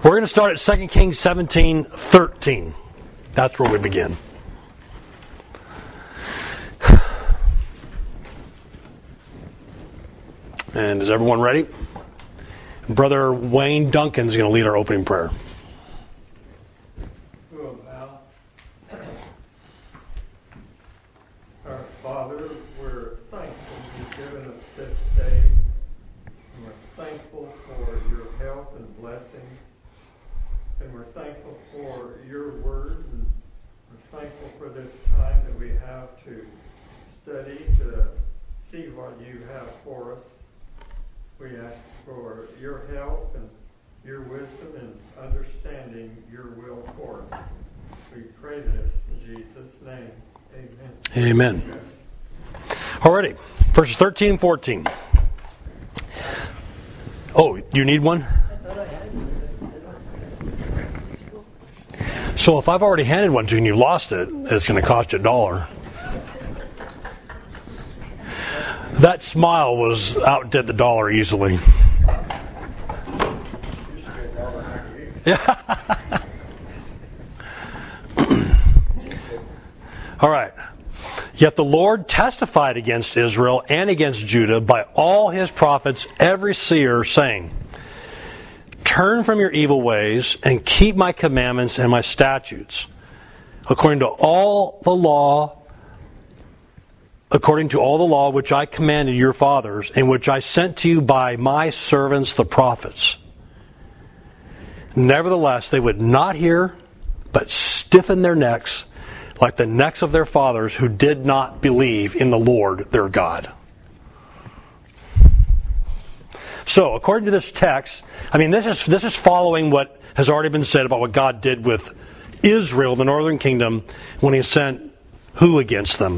We're going to start at 2 Kings 17:13. That's where we begin. And is everyone ready? Brother Wayne Duncan is going to lead our opening prayer. Our Father, we're thankful you've given us this day. And we're thankful for your help and blessing. And we're thankful for your word. And we're thankful for this time that we have to study, to see what you have for us. We ask for your help and your wisdom in understanding your will for us. We pray this in Jesus' name. Amen. Amen. Alrighty, verses 13 and 14. Oh, you need one? So if I've already handed one to you and you lost it, it's going to cost you $1. That smile outdid the dollar easily. Yeah. All right. Yet the Lord testified against Israel and against Judah by all his prophets, every seer, saying, "Turn from your evil ways and keep my commandments and my statutes, according to all the law which I commanded your fathers, and which I sent to you by my servants the prophets." Nevertheless, they would not hear, but stiffened their necks, like the necks of their fathers who did not believe in the Lord their God. So, according to this text, this is following what has already been said about what God did with Israel, the northern kingdom, when he sent who against them?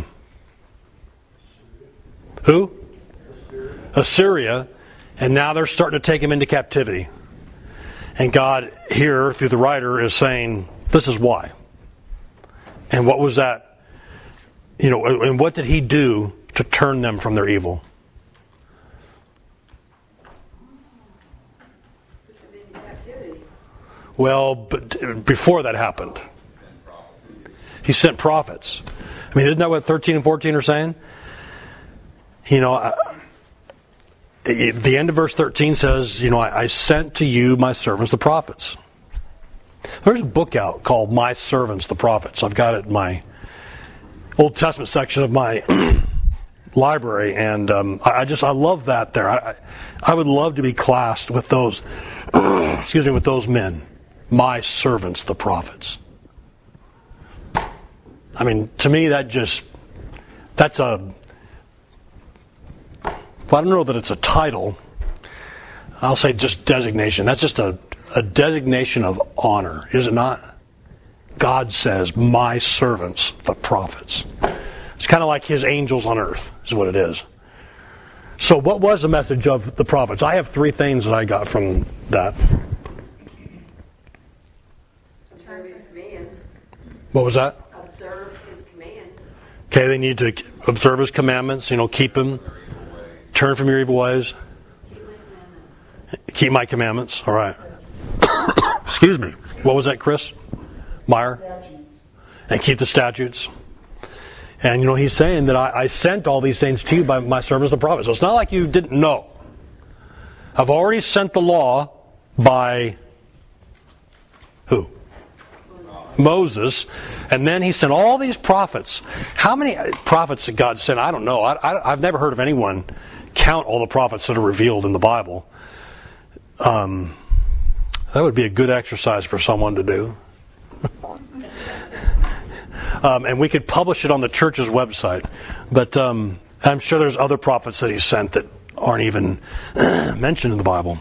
Who? Assyria. And now they're starting to take him into captivity. And God here, through the writer, is saying, this is why. And what was that? And what did he do to turn them from their evil? Well, but before that happened, he sent prophets. Isn't that what 13 and 14 are saying? The end of verse 13 says, I sent to you my servants, the prophets. There's a book out called My Servants, the Prophets. I've got it in my Old Testament section of my library, and I love that there. I would love to be classed with those, with those men. My servants, the prophets. To me, that's a... Well, I don't know that it's a title. I'll say just designation. That's just a designation of honor, is it not? God says, my servants, the prophets. It's kind of like his angels on earth, is what it is. So what was the message of the prophets? I have 3 things that I got from that. Observe his commands. What was that? Observe his commands. Okay, they need to observe his commandments, keep him. Turn from your evil ways. Keep my commandments. All right. Excuse me. What was that, Chris? Meyer? And keep the statutes. And, he's saying that I sent all these things to you by my servants the prophets. So it's not like you didn't know. I've already sent the law by who? Moses. And then he sent all these prophets. How many prophets did God send? I don't know. I've never heard of anyone count all the prophets that are revealed in the Bible. That would be a good exercise for someone to do. And we could publish it on the church's website. But I'm sure there's other prophets that he sent that aren't even mentioned in the Bible.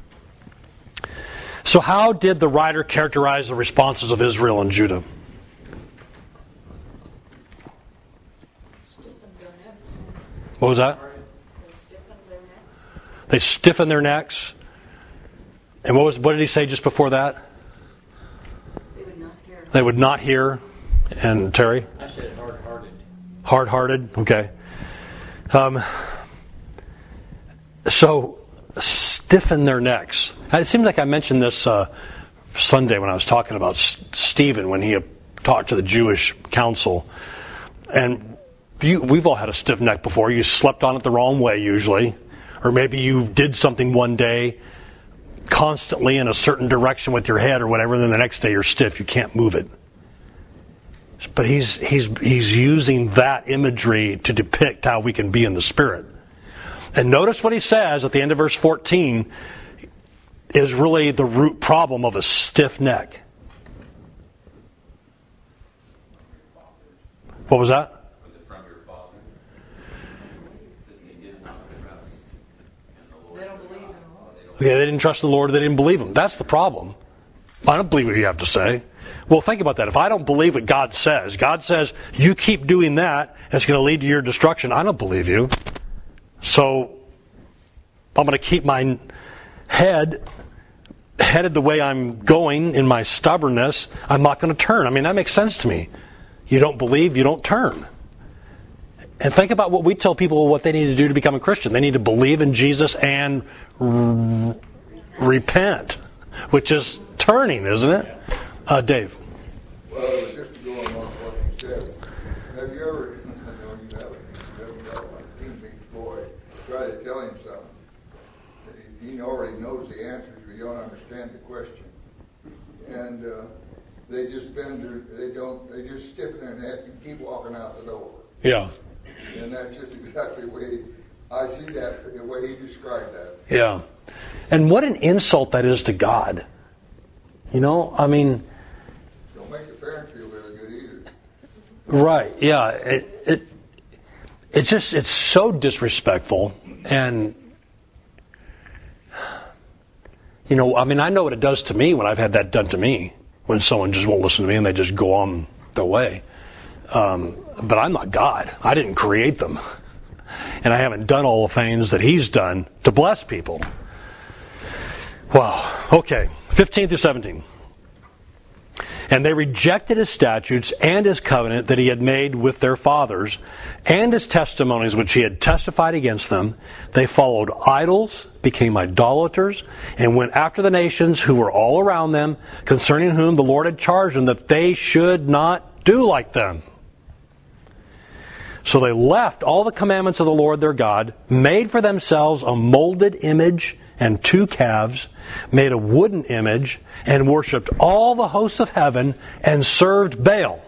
So how did the writer characterize the responses of Israel and Judah? What was that? They stiffened their necks. And what did he say just before that? They would not hear. They would not hear. And Terry? I said hard-hearted. Hard-hearted, okay. So stiffen their necks. It seems like I mentioned this Sunday when I was talking about Stephen when he talked to the Jewish council. And we've all had a stiff neck before. You slept on it the wrong way usually. Or maybe you did something one day constantly in a certain direction with your head or whatever, and then the next day you're stiff. You can't move it. But he's using that imagery to depict how we can be in the Spirit. And notice what he says at the end of verse 14 is really the root problem of a stiff neck. What was that? Was it from your father? That they did not trust in the Lord. They don't believe in the Lord. Okay, they didn't trust the Lord, they didn't believe Him. That's the problem. I don't believe what you have to say. Well, think about that. If I don't believe what God says you keep doing that, it's going to lead to your destruction. I don't believe you. So I'm going to keep my headed the way I'm going in my stubbornness. I'm not going to turn. I mean, that makes sense to me. You don't believe, you don't turn. And think about what we tell people what they need to do to become a Christian. They need to believe in Jesus and repent, which is turning, isn't it? Dave. Well, it was just to go along with what you said. Have you ever, I know you haven't got a teenage boy, try to tell him something. He already knows the answers, but you don't understand the question. And they just they just stiffen their neck and keep walking out the door. Yeah. And that's just exactly the way I see that, the way he described that. Yeah. And what an insult that is to God. You know, I mean, Don't make the parents feel very good either. right, yeah. It's so disrespectful. And, you know, I mean, I know what it does to me when I've had that done to me. When someone just won't listen to me and they just go on their way. But I'm not God. I didn't create them. And I haven't done all the things that He's done to bless people. Wow. Okay. 15 through 17. And they rejected His statutes and His covenant that He had made with their fathers, and His testimonies which He had testified against them. They followed idols, became idolaters, and went after the nations who were all around them, concerning whom the Lord had charged them that they should not do like them. So they left all the commandments of the Lord their God, made for themselves a molded image and 2 calves, made a wooden image, and worshipped all the hosts of heaven, and served Baal.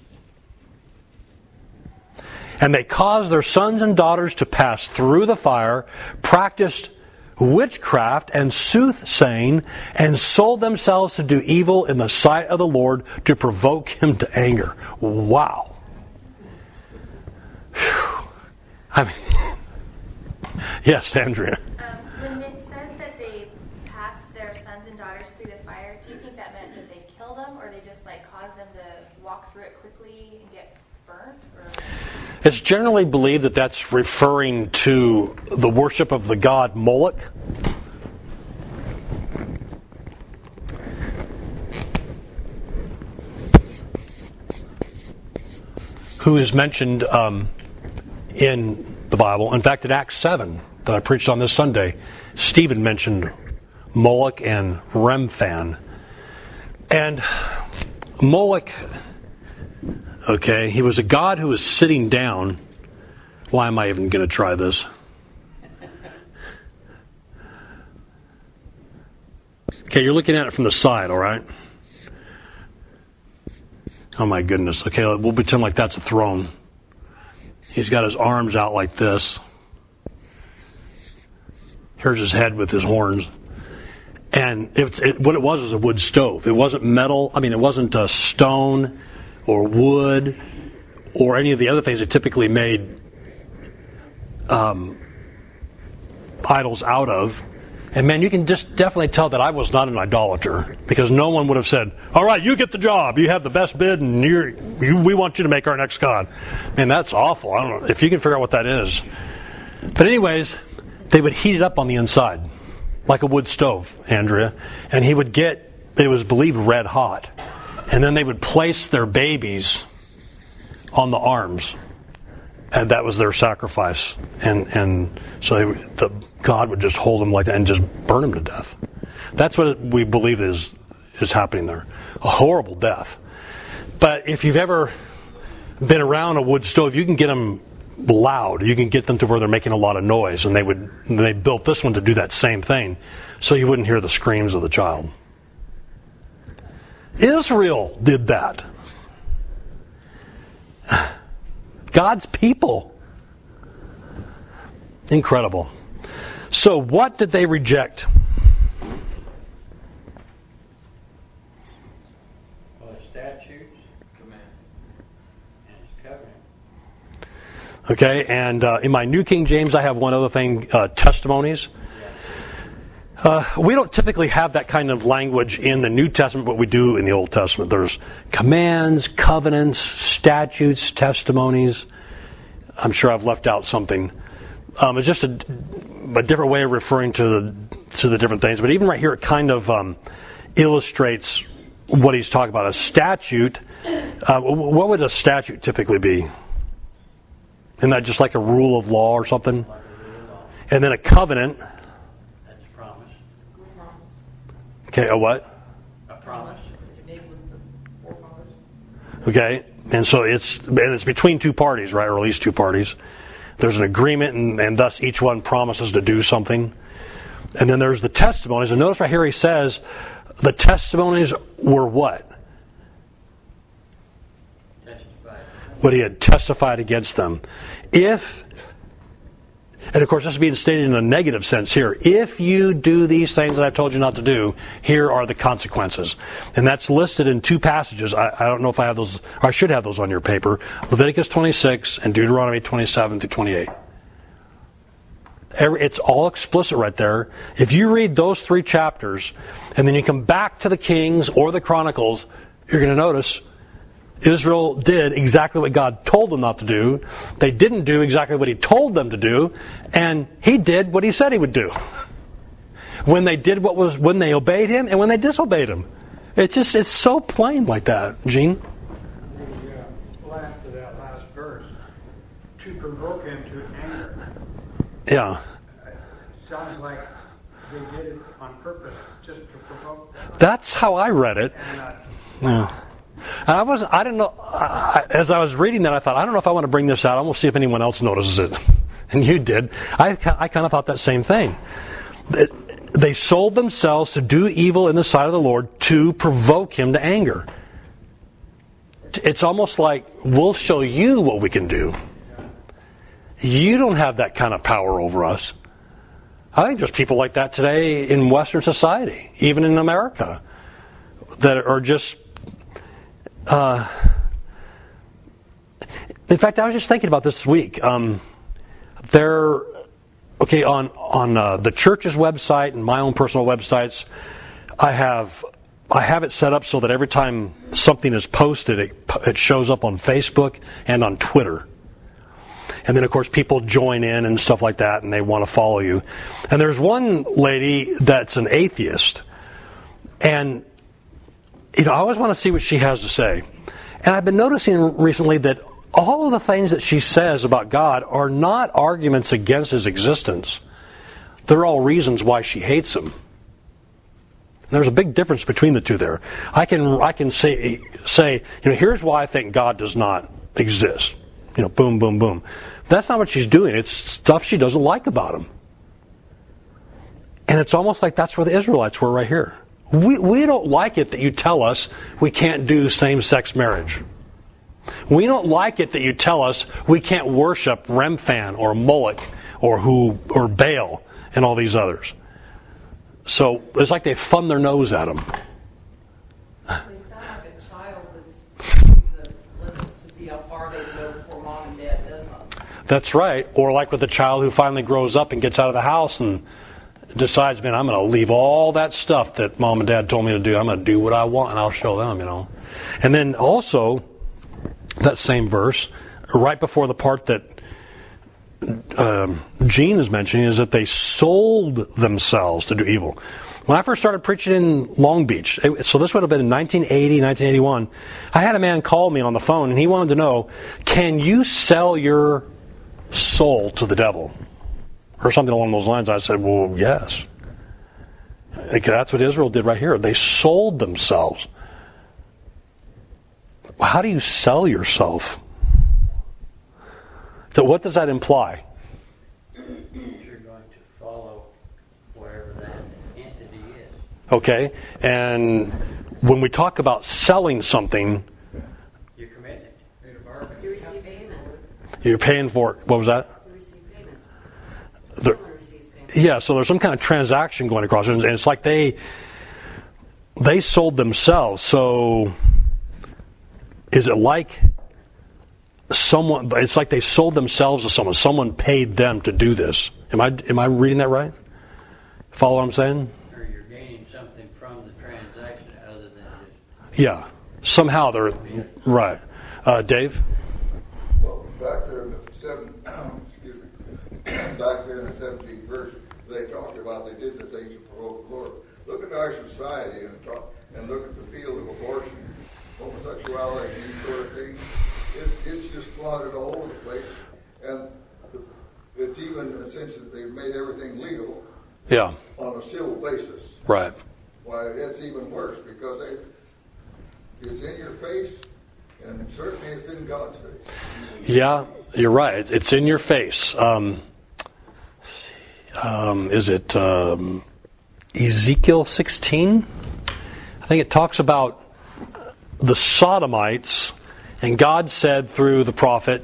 And they caused their sons and daughters to pass through the fire, practiced witchcraft and soothsaying, and sold themselves to do evil in the sight of the Lord to provoke Him to anger. Wow. Whew. I mean, yes, Andrea. When it says that they passed their sons and daughters through the fire, do you think that meant that they killed them, or they just caused them to walk through it quickly and get burnt? Or? It's generally believed that that's referring to the worship of the god Moloch. Who is mentioned in the Bible. In fact, in Acts 7 that I preached on this Sunday, Stephen mentioned Moloch and Remphan. And Moloch, okay, he was a god who was sitting down. Why am I even going to try this? Okay, you're looking at it from the side, all right? Oh my goodness. Okay, we'll pretend like that's a throne. He's got his arms out like this. Here's his head with his horns. And what it was a wood stove. It wasn't metal. I mean, it wasn't stone or wood or any of the other things that typically made idols out of. And man, you can just definitely tell that I was not an idolater, because no one would have said, all right, you get the job. You have the best bid and we want you to make our next god. Man, that's awful. I don't know if you can figure out what that is. But anyways, they would heat it up on the inside like a wood stove, Andrea. And it was believed red hot. And then they would place their babies on the arms. And that was their sacrifice. And so God would just hold them like that and just burn them to death. That's what we believe is is happening there. A horrible death. But if you've ever been around a wood stove, you can get them loud. You can get them to where they're making a lot of noise, and they built this one to do that same thing, so you wouldn't hear the screams of the child. Israel did that. God's people. Incredible. So what did they reject? Well, the statutes, command, and his covenant. Okay, and in my New King James, I have one other thing, testimonies. We don't typically have that kind of language in the New Testament, but we do in the Old Testament. There's commands, covenants, statutes, testimonies. I'm sure I've left out something. It's just a different way of referring to the different things. But even right here, it kind of illustrates what he's talking about. A statute, what would a statute typically be? Isn't that just like a rule of law or something? And then a covenant. That's a promise. Okay, a what? A promise. Okay, and so it's between two parties, right, or at least two parties. There's an agreement, and thus each one promises to do something. And then there's the testimonies. And notice right here he says the testimonies were what? Testified. What he had testified against them. And of course this is being stated in a negative sense here. If you do these things that I've told you not to do, here are the consequences. And that's listed in two passages. I don't know if I have those, or I should have those on your paper. Leviticus 26 and Deuteronomy 27 through 28. It's all explicit right there. If you read those three chapters, and then you come back to the Kings or the Chronicles, you're going to notice Israel did exactly what God told them not to do. They didn't do exactly what He told them to do, and He did what He said He would do. When they obeyed Him and when they disobeyed Him. It's so plain like that, Gene. The last of that last verse, to provoke him to anger. Yeah. Sounds like they did it on purpose, just to provoke them. That's how I read it. Yeah. And I didn't know, as I was reading that, I thought, I don't know if I want to bring this out. I'm going to see if anyone else notices it. And you did. I kind of thought that same thing. They sold themselves to do evil in the sight of the Lord to provoke Him to anger. It's almost like, we'll show you what we can do. You don't have that kind of power over us. I think there's people like that today in Western society, even in America, that are just... in fact, I was just thinking about this week. On the church's website and my own personal websites, I have it set up so that every time something is posted, it shows up on Facebook and on Twitter. And then, of course, people join in and stuff like that, and they want to follow you. And there's one lady that's an atheist, and I always want to see what she has to say. And I've been noticing recently that all of the things that she says about God are not arguments against His existence. They're all reasons why she hates Him. And there's a big difference between the two there. I can say, here's why I think God does not exist. Boom, boom, boom. That's not what she's doing. It's stuff she doesn't like about Him. And it's almost like that's where the Israelites were right here. We don't like it that you tell us we can't do same-sex marriage. We don't like it that you tell us we can't worship Remphan or Moloch or Baal and all these others. So it's like they thumb their nose at them. They sound like a child that's pushing the limits to see how far they go before mom and dad does something. That's right. Or like with the child who finally grows up and gets out of the house and decides, man, I'm going to leave all that stuff that mom and dad told me to do. I'm going to do what I want, and I'll show them, And then also, that same verse, right before the part that Gene is mentioning, is that they sold themselves to do evil. When I first started preaching in Long Beach, so this would have been in 1980, 1981, I had a man call me on the phone, and he wanted to know, can you sell your soul to the devil? Or something along those lines. I said, well, yes. That's what Israel did right here. They sold themselves. How do you sell yourself? So what does that imply? You're going to follow wherever that entity is. Okay, and when we talk about selling something, You're committed. You receive payment. you're paying for it. What was that? You receive payment. There- Someone receives payment. Yeah, so there's some kind of transaction going across, and it's like they sold themselves. So is it like someone? It's like they sold themselves to someone. Someone paid them to do this. Am I reading that right? Follow what I'm saying? Or you're gaining something from the transaction other than just... Yeah. Somehow they're right. Dave? Well, back there in the excuse me, back there in the 17th verse, they talked about they did the things to provoke the Lord. Look at our society and look at the field of abortion, homosexuality, these sort of things. It's just flooded all over the place, and it's even since they've made everything legal. Yeah. On a civil basis. Right. Why, it's even worse because it's in your face, and certainly it's in God's face. Yeah, you're right. It's in your face. Is it Ezekiel 16? I think it talks about the Sodomites, and God said through the prophet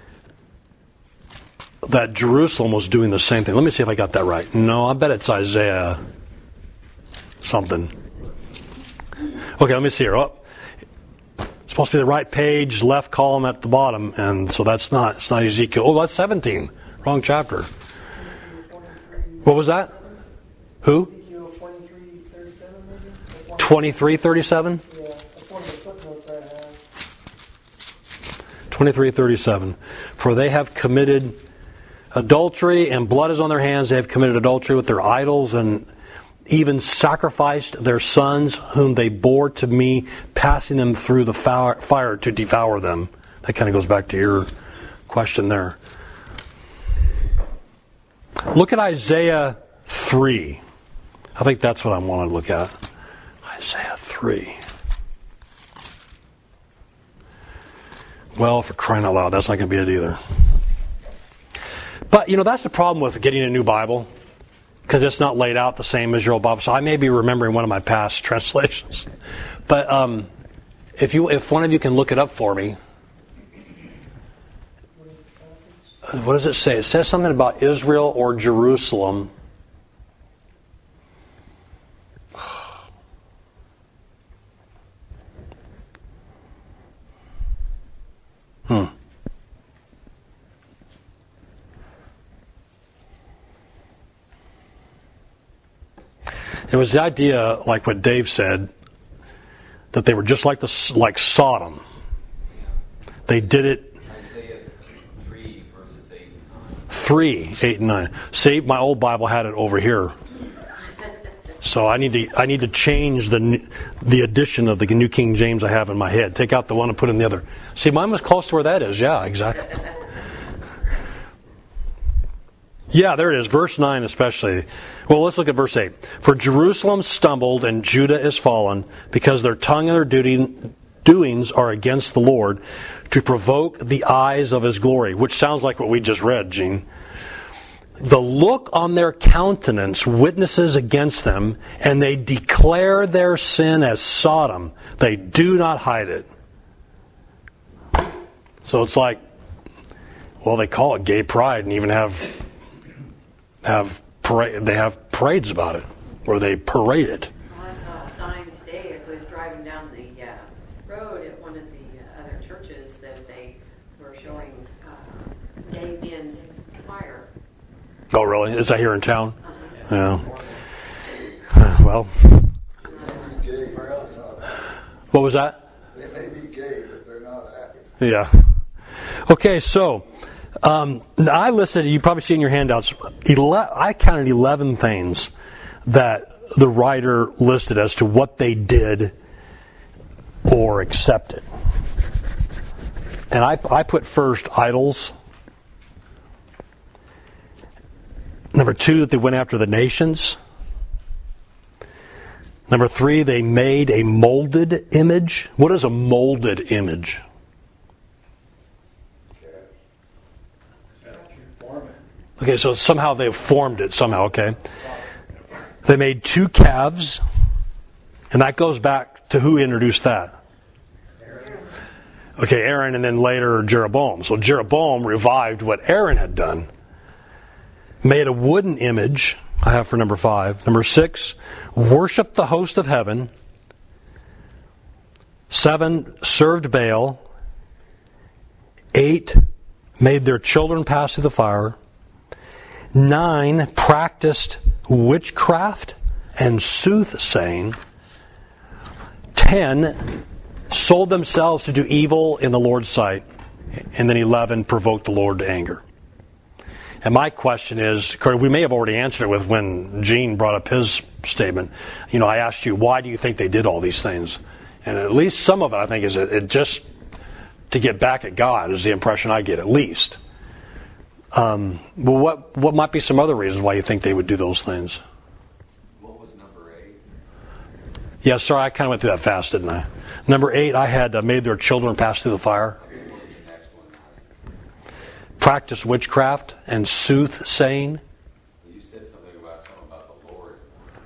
that Jerusalem was doing the same thing. Let me see if I got that right. No, I bet it's Isaiah something. Okay, let me see here. Oh, it's supposed to be the right page, left column at the bottom, and so it's not Ezekiel. Oh, that's 17. Wrong chapter. What was that? Who? 23:37 maybe? 23:37? Yeah, that's one of the footnotes I have. 23:37. For they have committed adultery, and blood is on their hands. They have committed adultery with their idols, and even sacrificed their sons, whom they bore to me, passing them through the fire to devour them. That kind of goes back to your question there. Look at Isaiah 3. I think that's what I want to look at. Isaiah 3. Well, for crying out loud, that's not going to be it either. But, that's the problem with getting a new Bible, because it's not laid out the same as your old Bible. So I may be remembering one of my past translations. But if one of you can look it up for me. What does it say? It says something about Israel or Jerusalem. It was the idea, like what Dave said, that they were just like Sodom. They did it. Isaiah 3, verses 8 and 9. 3, 8, and 9. See, my old Bible had it over here. So I need to change the edition of the New King James I have in my head. Take out the one and put in the other. See, mine was close to where that is. Yeah, exactly. Yeah, there it is. Verse 9 especially. Well, let's look at verse 8. For Jerusalem stumbled and Judah is fallen, because their tongue and their doings are against the Lord, to provoke the eyes of His glory. Which sounds like what we just read, Gene. The look on their countenance witnesses against them, and they declare their sin as Sodom. They do not hide it. So it's like, well, they call it gay pride and even have parades about it, where they parade it. Well, I saw a sign today as I was driving down the road at one of the other churches that they were showing gay men's fire. Oh, really? Is that here in town? Uh-huh. Yeah. Well. What was that? They may be gay, but they're not happy. Yeah. Okay, so I listed, you probably see in your handouts, I counted 11 things that the writer listed as to what they did or accepted. And I put first idols. Number 2, that they went after the nations. Number 3, they made a molded image. What is a molded image? Okay, so somehow they've formed it somehow, okay. They made 2 calves, and that goes back to who introduced that? Okay, Aaron, and then later Jeroboam. So Jeroboam revived what Aaron had done. Made a wooden image, I have for number 5. Number 6, worshiped the host of heaven. 7, served Baal. 8, made their children pass through the fire. 9, practiced witchcraft and soothsaying. 10, sold themselves to do evil in the Lord's sight. And then 11, provoked the Lord to anger. And my question is, we may have already answered it with when Gene brought up his statement. You know, I asked you, why do you think they did all these things? And at least some of it, I think, is it just to get back at God is the impression I get, at least. Well, what might be some other reasons why you think they would do those things? What was number 8? Yeah, sorry, I kind of went through that fast, didn't I? Number 8, I had made their children pass through the fire. Practice witchcraft and soothsaying. You said something about the Lord.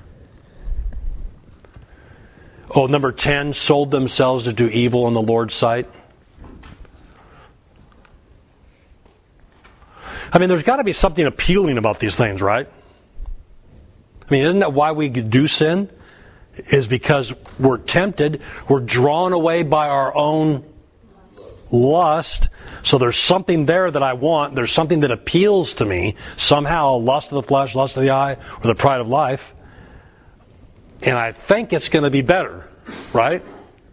Oh, number 10, sold themselves to do evil in the Lord's sight. I mean, there's got to be something appealing about these things, right? I mean, isn't that why we do sin? Is because we're tempted, we're drawn away by our own lust. So there's something there that I want. There's something that appeals to me. Somehow, lust of the flesh, lust of the eye, or the pride of life. And I think it's going to be better, right?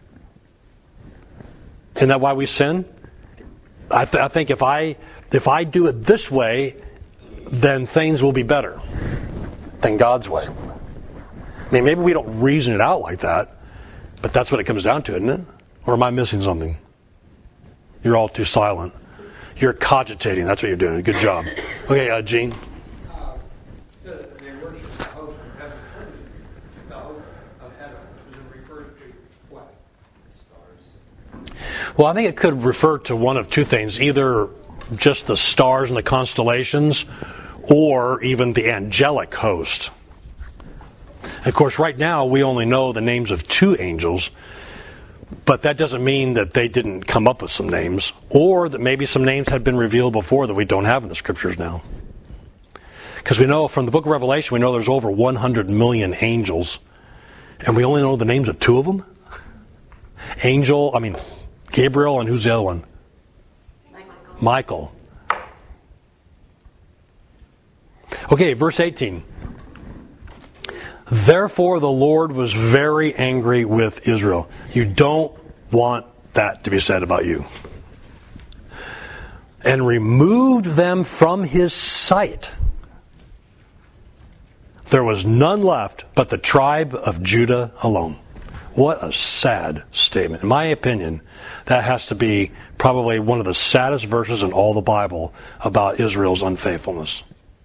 Isn't that why we sin? I think if I do it this way, then things will be better than God's way. I mean, maybe we don't reason it out like that, but that's what it comes down to, isn't it? Or am I missing something? You're all too silent. You're cogitating. That's what you're doing. Good job. Okay, Gene. They worship the host of heaven. The host of heaven is referred to what? Stars. Well, I think it could refer to one of two things. Either just the stars and the constellations, or even the angelic host. Of course, right now we only know the names of 2 angels, but that doesn't mean that they didn't come up with some names, or that maybe some names had been revealed before that we don't have in the scriptures now. Because we know from the book of Revelation, we know there's over 100 million angels, and we only know the names of 2 of them. Gabriel, and who's the other one? Michael. Okay, verse 18. Therefore the Lord was very angry with Israel. You don't want that to be said about you. And removed them from his sight. There was none left but the tribe of Judah alone. What a sad statement. In my opinion, that has to be probably one of the saddest verses in all the Bible about Israel's unfaithfulness.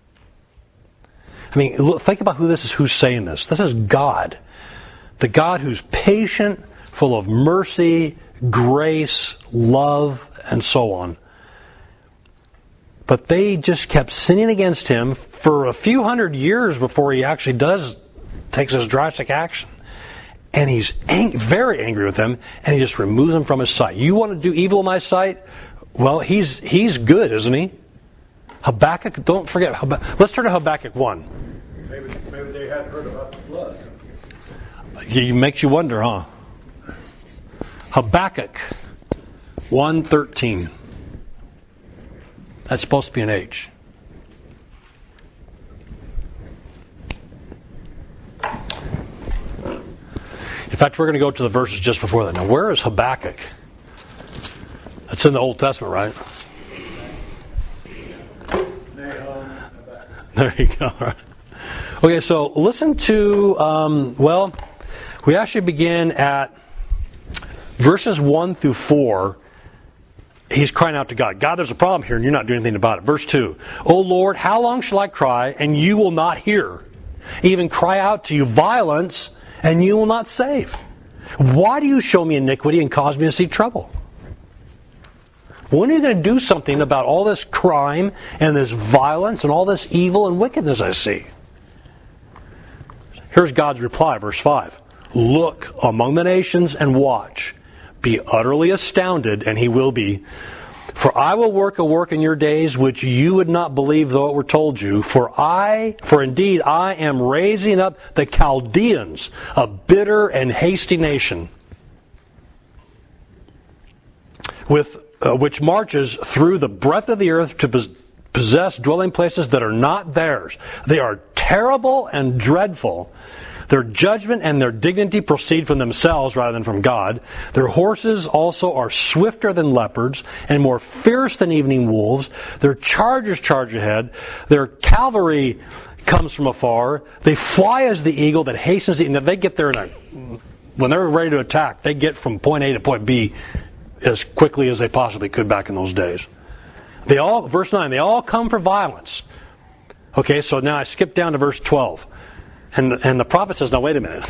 I mean, look, think about who's saying this. This is God. The God who's patient, full of mercy, grace, love, and so on. But they just kept sinning against him for a few hundred years before he actually takes his drastic action. And he's very angry with them, and he just removes them from his sight. You want to do evil in my sight? Well, he's good, isn't he? Habakkuk, don't forget. Let's turn to Habakkuk 1. Maybe they hadn't heard about the flood. It makes you wonder, huh? Habakkuk 1:13. That's supposed to be an H. In fact, we're going to go to the verses just before that. Now, where is Habakkuk? It's in the Old Testament, right? There you go. Right. Okay, so listen to, we actually begin at verses 1 through 4. He's crying out to God. God, there's a problem here, and you're not doing anything about it. Verse 2. O Lord, how long shall I cry, and you will not hear? Even cry out to you violence, and you will not save? Why do you show me iniquity and cause me to see trouble? When are you going to do something about all this crime and this violence and all this evil and wickedness I see? Here's God's reply, verse 5. Look among the nations and watch. Be utterly astounded, and he will be. For I will work a work in your days which you would not believe though it were told you. For indeed I am raising up the Chaldeans, a bitter and hasty nation, which marches through the breadth of the earth to possess dwelling places that are not theirs. They are terrible and dreadful. Their judgment and their dignity proceed from themselves rather than from God. Their horses also are swifter than leopards and more fierce than evening wolves. Their chargers charge ahead. Their cavalry comes from afar. They fly as the eagle that hastens. They get there when they're ready to attack, they get from point A to point B as quickly as they possibly could back in those days. Verse 9, they all come for violence. Okay, so now I skip down to verse 12. And the prophet says, now wait a minute.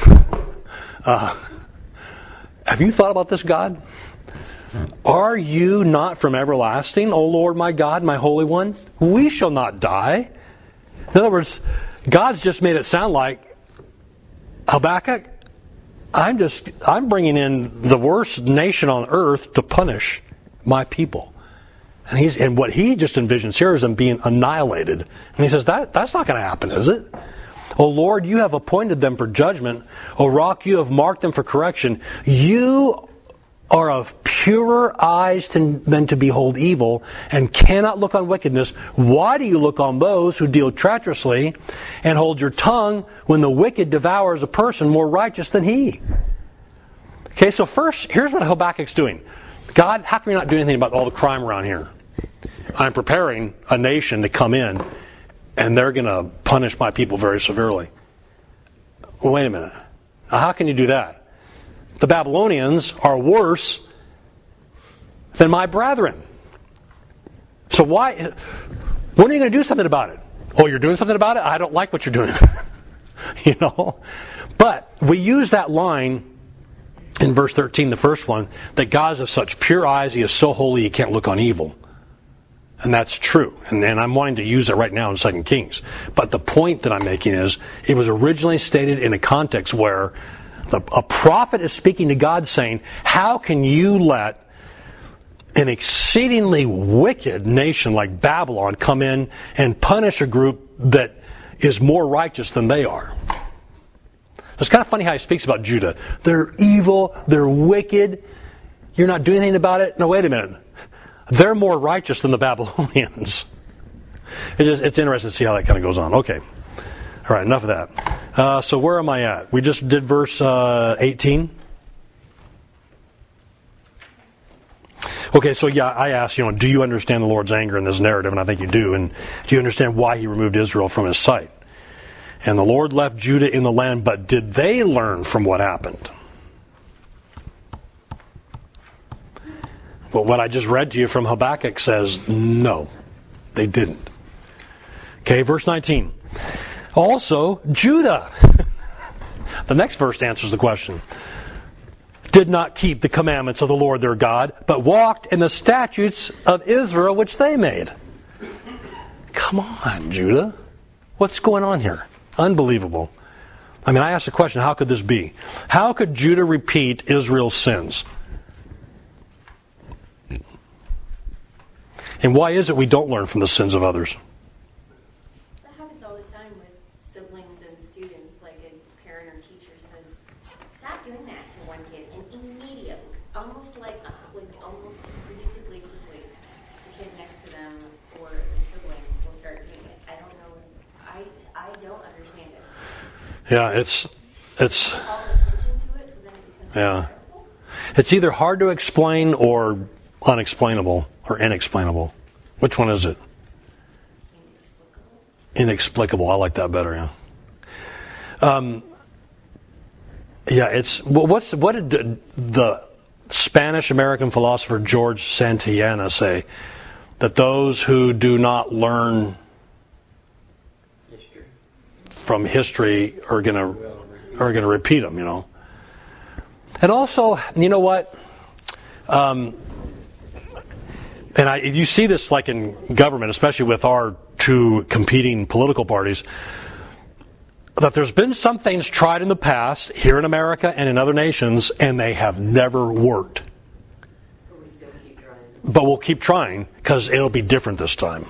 Have you thought about this, God? Are you not from everlasting, O Lord my God, my Holy One? We shall not die. In other words, God's just made it sound like, Habakkuk, I'm bringing in the worst nation on earth to punish my people. And what he just envisions here is them being annihilated. And he says, that's not going to happen, is it? O Lord, you have appointed them for judgment. O Rock, you have marked them for correction. You are of purer eyes than to behold evil, and cannot look on wickedness. Why do you look on those who deal treacherously, and hold your tongue when the wicked devours a person more righteous than he? Okay, so first, here's what Habakkuk's doing. God, how can we not do anything about all the crime around here? I'm preparing a nation to come in, and they're going to punish my people very severely. Well, wait a minute. Now, how can you do that? The Babylonians are worse than my brethren. So when are you going to do something about it? Oh, you're doing something about it? I don't like what you're doing. But we use that line in verse 13, the first one, that God is of such pure eyes, he is so holy he can't look on evil. And that's true. And I'm wanting to use it right now in 2 Kings. But the point that I'm making is, it was originally stated in a context where a prophet is speaking to God saying, how can you let an exceedingly wicked nation like Babylon come in and punish a group that is more righteous than they are? It's kind of funny how he speaks about Judah. They're evil, they're wicked, you're not doing anything about it. No, wait a minute. They're more righteous than the Babylonians. It's interesting to see how that kind of goes on. Okay. All right, enough of that. So where am I at? We just did verse 18. Okay, so yeah, I asked, do you understand the Lord's anger in this narrative? And I think you do. And do you understand why he removed Israel from his sight? And the Lord left Judah in the land, but did they learn from what happened? But what I just read to you from Habakkuk says, no, they didn't. Okay, verse 19. Also, Judah, the next verse answers the question, did not keep the commandments of the Lord their God, but walked in the statutes of Israel which they made. Come on, Judah. What's going on here? Unbelievable. I asked the question, how could this be? How could Judah repeat Israel's sins? And why is it we don't learn from the sins of others? That happens all the time with siblings and students. Like a parent or teacher says, stop doing that to one kid, and immediately, almost predictably quickly, the kid next to them or the sibling will start doing it. I don't know. I don't understand it. Yeah, it's call attention to it, so then it becomes terrible. It's either hard to explain or unexplainable or inexplainable. Which one is it? Inexplicable. I like that better. What did the Spanish American philosopher George Santayana say? That those who do not learn from history are going to are going to repeat them, you know. And also, you know what? You see this like in government, especially with our two competing political parties, that there's been some things tried in the past here in America and in other nations, and they have never worked. But we'll keep trying because it'll be different this time.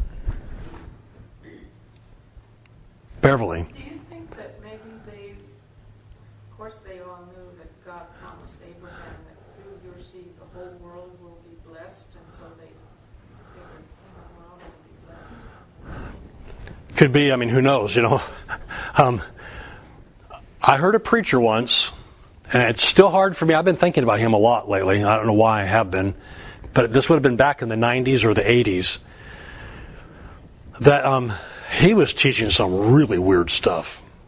Beverly. Do you think that maybe they, of course they all knew that God promised Abraham that through your seed the whole world will be blessed, and so they figured, the world will be blessed? Could be, I mean, who knows, you know. I heard a preacher once, and it's still hard for me. I've been thinking about him a lot lately. I don't know why I have been. But this would have been back in the 90s or the 80s. That he was teaching some really weird stuff.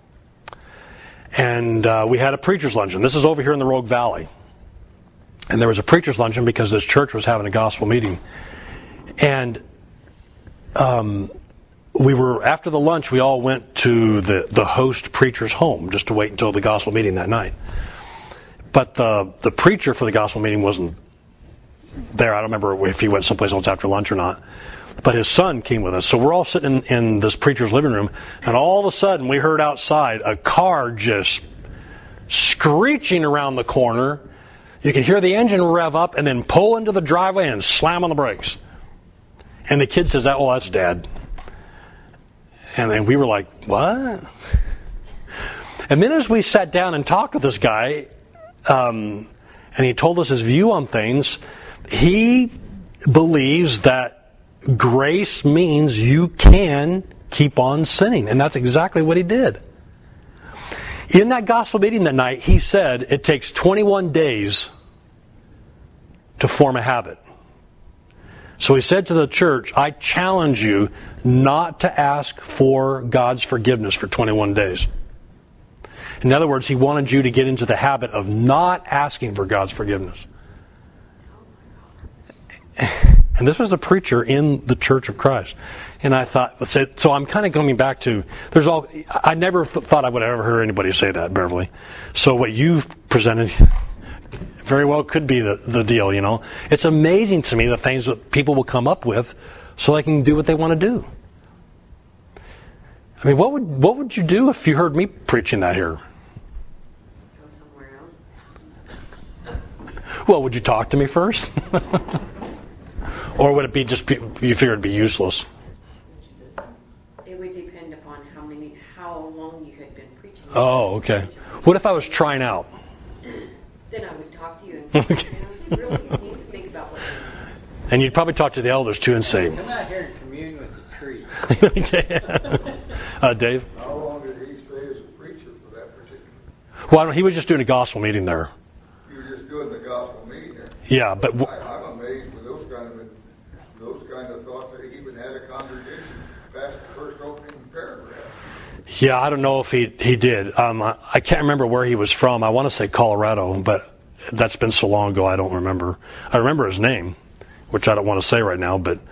And we had a preacher's luncheon. This is over here in the Rogue Valley. And there was a preacher's luncheon because this church was having a gospel meeting. And we were, after the lunch, we all went to the host preacher's home just to wait until the gospel meeting that night. But the preacher for the gospel meeting wasn't there. I don't remember if he went someplace else after lunch or not. But his son came with us. So we're all sitting in this preacher's living room, and all of a sudden we heard outside a car just screeching around the corner. You could hear the engine rev up and then pull into the driveway and slam on the brakes. And the kid says, "Oh, that's Dad." And then we were like, "What?" And then as we sat down and talked with this guy, and he told us his view on things, he believes that grace means you can keep on sinning. And that's exactly what he did. In that gospel meeting that night, he said it takes 21 days to form a habit. So he said to the church, I challenge you not to ask for God's forgiveness for 21 days. In other words, he wanted you to get into the habit of not asking for God's forgiveness. And this was a preacher in the Church of Christ. And I thought, so I'm kind of coming back to, I never thought I would ever hear anybody say that, Beverly. So what you've presented very well could be the deal, you know. It's amazing to me the things that people will come up with so they can do what they want to do. I mean, what would you do if you heard me preaching that here? Go somewhere else. Well, would you talk to me first? Or would it be just, you figure it'd be useless? It would depend upon how long you had been preaching. Oh, okay. What if I was trying out? Then I would talk to you and Okay. you really need to think about what you're doing. And you'd probably talk to the elders too and say, Come out here and commune with the tree. Dave? How long did he stay as a preacher for that particular? Well, he was just doing a gospel meeting there. You were just doing the gospel meeting there. Yeah, but I'm amazed with those kind of thoughts that he even had a congregation past the first opening paragraph. yeah, I don't know if he did. I can't remember where he was from. I want to say Colorado, but that's been so long ago I don't remember. I remember his name, which I don't want to say right now, but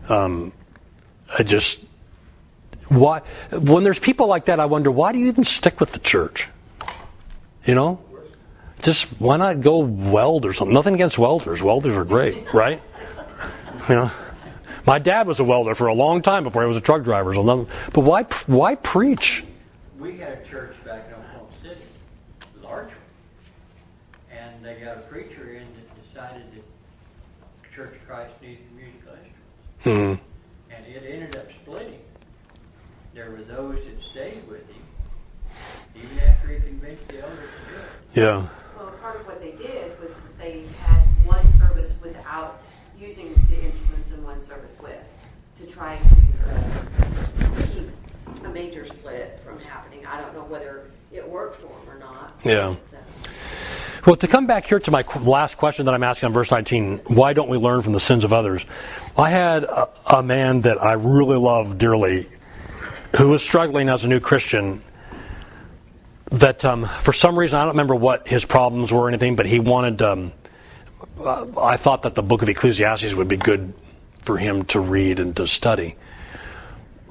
why? When there's people like that, I wonder, why do you even stick with the church? You know? Just, why not go weld or something? Nothing against welders. Welders are great, right? You know? My dad was a welder for a long time before he was a truck driver. So nothing, but why preach? We had a church back in Oklahoma City, a large one, and they got a preacher in that decided that the Church of Christ needed musical instruments. And it ended up splitting. There were those that stayed with him, even after he convinced the elders to do it. Yeah. Well, part of what they did was that they had one service without using the instruments and one service with, to try to keep a major split from happening. I don't know whether it worked for them or not. Yeah. Well, to come back here to my last question that I'm asking on verse 19, why don't we learn from the sins of others? I had a man that I really loved dearly who was struggling as a new Christian that for some reason, I don't remember what his problems were or anything, but he wanted, I thought that the book of Ecclesiastes would be good for him to read and to study.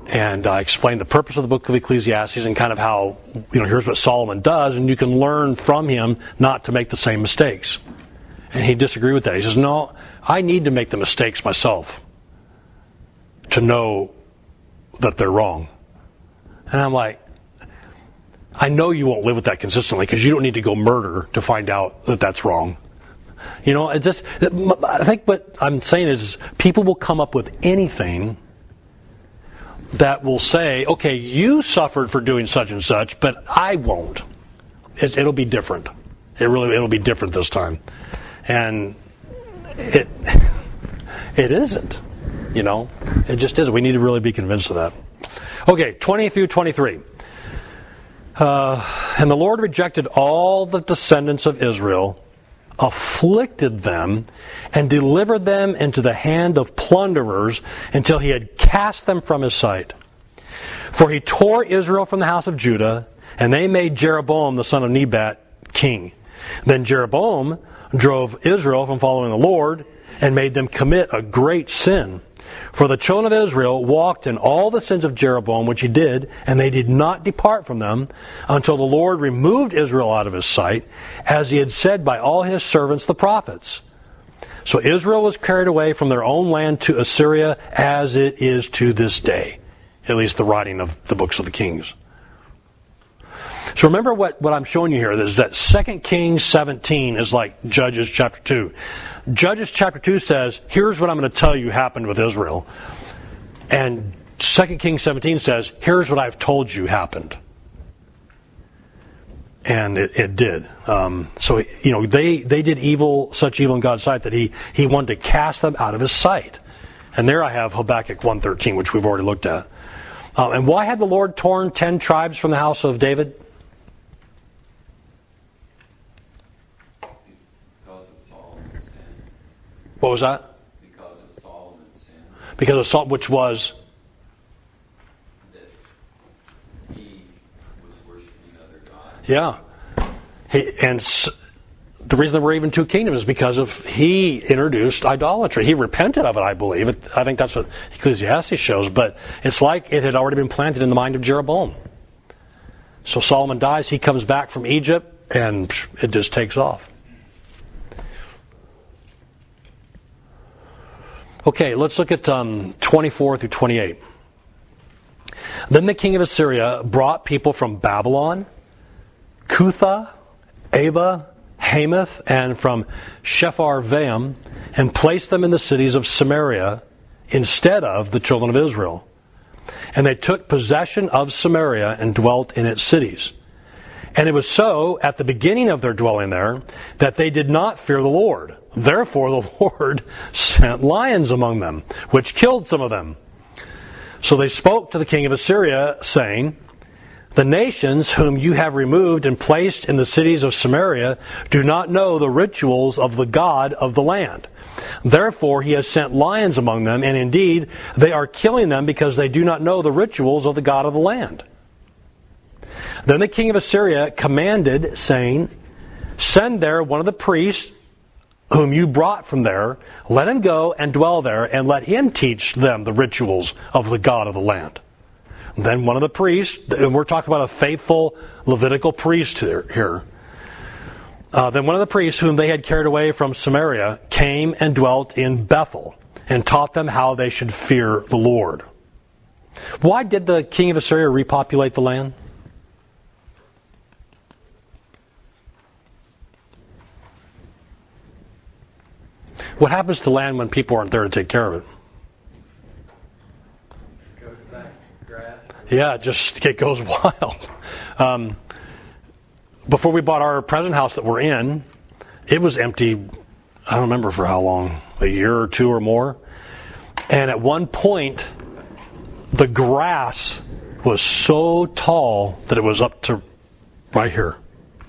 And I explained the purpose of the book of Ecclesiastes and kind of how, here's what Solomon does, and you can learn from him not to make the same mistakes. And he disagreed with that. He says, no, I need to make the mistakes myself to know that they're wrong. And I'm like, I know you won't live with that consistently because you don't need to go murder to find out that that's wrong. I think what I'm saying is people will come up with anything that will say, okay, you suffered for doing such and such, but I won't. It'll be different. It'll be different this time. And it isn't. It just isn't. We need to really be convinced of that. Okay, 20 through 23. And the Lord rejected all the descendants of Israel, afflicted them, and delivered them into the hand of plunderers until he had cast them from his sight. For he tore Israel from the house of Judah, and they made Jeroboam the son of Nebat king. Then Jeroboam drove Israel from following the Lord, and made them commit a great sin. For the children of Israel walked in all the sins of Jeroboam which he did, and they did not depart from them, until the Lord removed Israel out of his sight, as he had said by all his servants the prophets. So Israel was carried away from their own land to Assyria, as it is to this day. At least the writing of the books of the Kings. So remember what I'm showing you here is that 2 Kings 17 is like Judges chapter 2. Judges chapter 2 says, here's what I'm going to tell you happened with Israel. And 2 Kings 17 says, here's what I've told you happened. And it did. So they did evil, such evil in God's sight that he wanted to cast them out of his sight. And there I have Habakkuk 1:13, which we've already looked at. And why had the Lord torn 10 tribes from the house of David? What was that? Because of Solomon's sin. Because of Solomon, which was? That he was worshiping other gods. Yeah. The reason there were even 2 kingdoms is because he introduced idolatry. He repented of it, I believe. I think that's what Ecclesiastes shows. But it's like it had already been planted in the mind of Jeroboam. So Solomon dies, he comes back from Egypt, and it just takes off. Okay, let's look at 24 through 28. Then the king of Assyria brought people from Babylon, Cutha, Ava, Hamath, and from Sepharvaim, and placed them in the cities of Samaria instead of the children of Israel. And they took possession of Samaria and dwelt in its cities. And it was so, at the beginning of their dwelling there, that they did not fear the Lord. Therefore the Lord sent lions among them, which killed some of them. So they spoke to the king of Assyria, saying, the nations whom you have removed and placed in the cities of Samaria do not know the rituals of the God of the land. Therefore he has sent lions among them, and indeed they are killing them because they do not know the rituals of the God of the land. Then the king of Assyria commanded, saying, send there one of the priests whom you brought from there, let him go and dwell there, and let him teach them the rituals of the God of the land. Then one of the priests, and we're talking about a faithful Levitical priest here. Then one of the priests whom they had carried away from Samaria came and dwelt in Bethel, and taught them how they should fear the Lord. Why did the king of Assyria repopulate the land? What happens to land when people aren't there to take care of it? Goes back to grass. Yeah, it goes wild. Before we bought our present house that we're in, it was empty, I don't remember for how long, a year or 2 or more. And at one point, the grass was so tall that it was up to right here.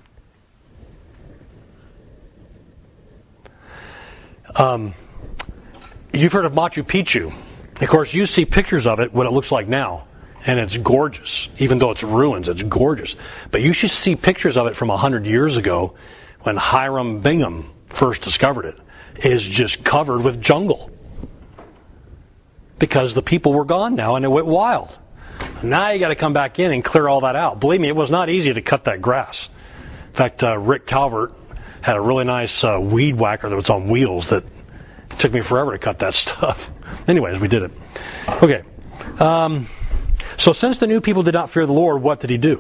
You've heard of Machu Picchu. Of course, you see pictures of it, what it looks like now, and it's gorgeous. Even though it's ruins, it's gorgeous. But you should see pictures of it from 100 years ago, when Hiram Bingham first discovered it. It is just covered with jungle. Because the people were gone now, and it went wild. Now you got to come back in and clear all that out. Believe me, it was not easy to cut that grass. In fact, Rick Calvert had a really nice weed whacker that was on wheels that took me forever to cut that stuff. Anyways, we did it. Okay. So since the new people did not fear the Lord, what did he do?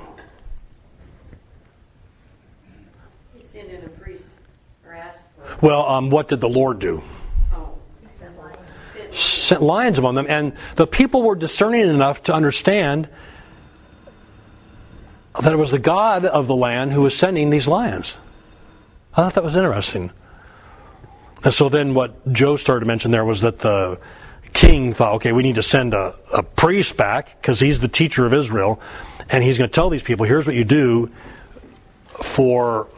He sent in a priest or asked for. Well, what did the Lord do? Sent lions among them, and the people were discerning enough to understand that it was the God of the land who was sending these lions. I thought that was interesting. And so then what Joe started to mention there was that the king thought, okay, we need to send a priest back because he's the teacher of Israel, and he's going to tell these people, here's what you do for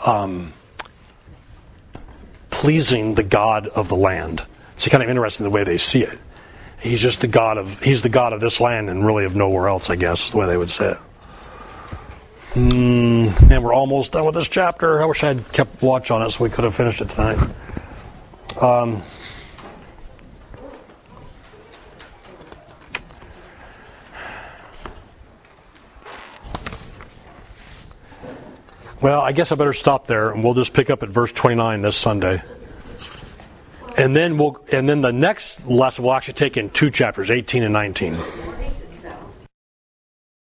pleasing the God of the land. It's kind of interesting the way they see it. He's just the God of this land and really of nowhere else, I guess, is the way they would say it. And we're almost done with this chapter. I wish I had kept watch on it so we could have finished it tonight. Well, I guess I better stop there, and we'll just pick up at verse 29 this Sunday. And then the next lesson will actually take in 2 chapters, 18 and 19.